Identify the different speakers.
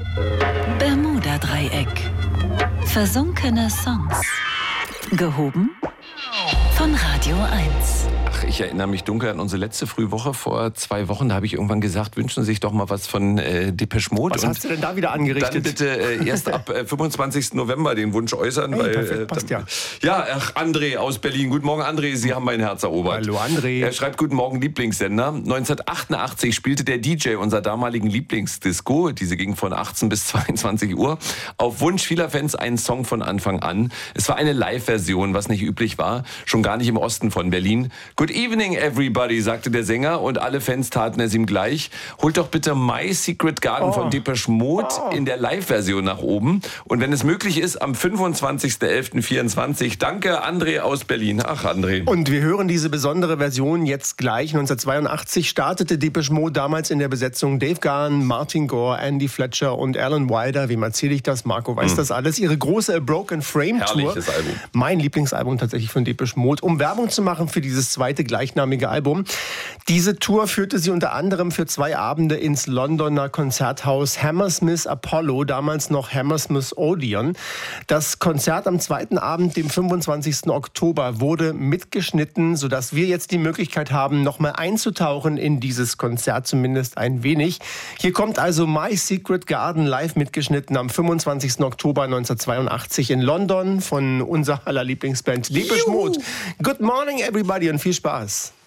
Speaker 1: Bermuda-Dreieck. Versunkene Songs. Gehoben von Radio 1.
Speaker 2: Ach, ich erinnere mich dunkel an unsere letzte Frühwoche vor 2 Wochen. Da habe ich irgendwann gesagt, wünschen Sie sich doch mal was von Depeche Mode.
Speaker 3: Was hast du denn da wieder angerichtet?
Speaker 2: Dann bitte erst ab 25. November den Wunsch äußern.
Speaker 3: Hey,
Speaker 2: weil,
Speaker 3: perfekt, passt ja.
Speaker 2: Ja, ach, André aus Berlin. Guten Morgen, André. Sie haben mein Herz erobert.
Speaker 3: Hallo, André.
Speaker 2: Er schreibt, guten Morgen, Lieblingssender. 1988 spielte der DJ unserer damaligen Lieblingsdisco, diese ging von 18 bis 22 Uhr, auf Wunsch vieler Fans einen Song von Anfang an. Es war eine Live-Version, was nicht üblich war, schon gar nicht im Osten von Berlin. Good evening, everybody, sagte der Sänger und alle Fans taten es ihm gleich. Holt doch bitte My Secret Garden von Depeche Mode in der Live-Version nach oben. Und wenn es möglich ist, am 25.11.24. Danke, André aus Berlin. Ach, André.
Speaker 3: Und wir hören diese besondere Version jetzt gleich. 1982 startete Depeche Mode damals in der Besetzung Dave Gahan, Martin Gore, Andy Fletcher und Alan Wilder. Wem erzähle ich das? Marco weiß das alles. Ihre große A Broken Frame Tour.
Speaker 2: Herrliches Album.
Speaker 3: Mein Lieblingsalbum tatsächlich von Depeche Mode, um Werbung zu machen für dieses zweite gleichnamige Album. Diese Tour führte sie unter anderem für 2 Abende ins Londoner Konzerthaus Hammersmith Apollo, damals noch Hammersmith Odeon. Das Konzert am zweiten Abend, dem 25. Oktober, wurde mitgeschnitten, sodass wir jetzt die Möglichkeit haben, nochmal einzutauchen in dieses Konzert, zumindest ein wenig. Hier kommt also My Secret Garden live mitgeschnitten am 25. Oktober 1982 in London von unserer aller Lieblingsband Depeche Mode. Good morning, everybody, und viel Spaß.